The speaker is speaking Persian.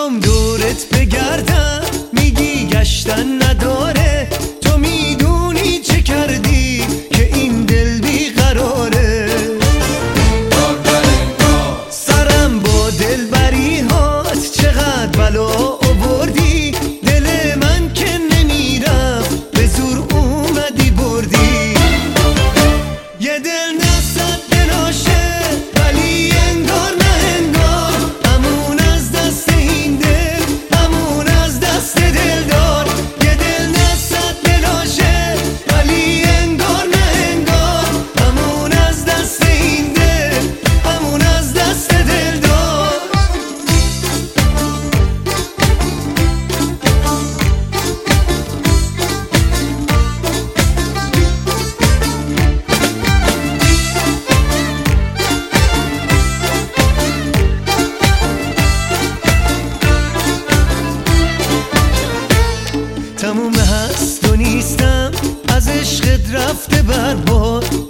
بیام دورت بگردم، میگی گشتن نداره، تو میدونی چه کردی که این دل بیقراره. سرم با دلبری هات چقدر بلا آوردی، دل من که نمیرفت به زور اومدی بردی. یه دل نصد دلاشه ولی انگار نه انگار، همون از دست این دل، همون از دست دلدار. یه دل نصد دلاشه ولی انگار نه انگار، همون از دست این دل، همون از دست دلدار. تموم هست و نیستم، از عشقت رفته برباد.